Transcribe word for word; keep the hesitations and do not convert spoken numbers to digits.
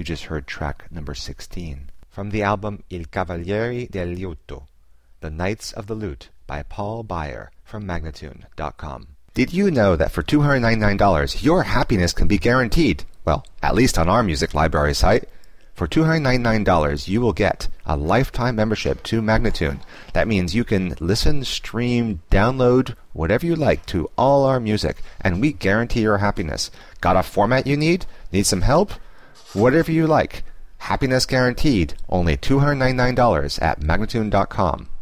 just heard track number sixteen from the album Il Cavalieri del Liuto, The Knights of the Lute by Paul Beyer from Magnatune dot com. Did you know that for two hundred ninety-nine dollars your happiness can be guaranteed? Well, at least on our music library site. For two hundred ninety-nine dollars you will get a lifetime membership to Magnatune. That means you can listen, stream, download, whatever you like to all our music, and we guarantee your happiness. Got a format you need? Need some help? Whatever you like. Happiness guaranteed. Only two hundred ninety-nine dollars at Magnatune dot com.